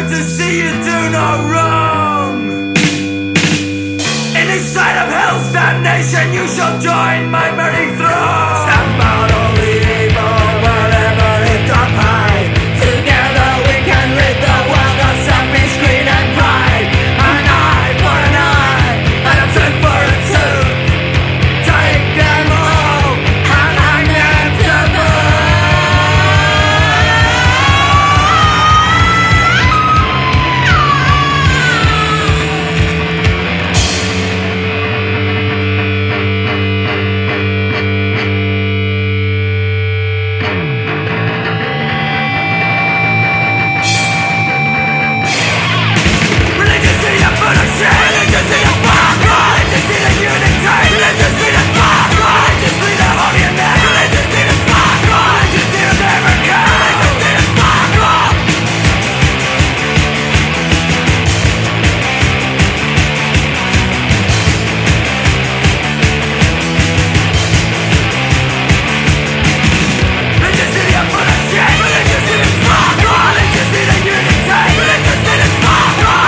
to see you do no wrong. In the sight of hell's damnation, you shall join my merry throng.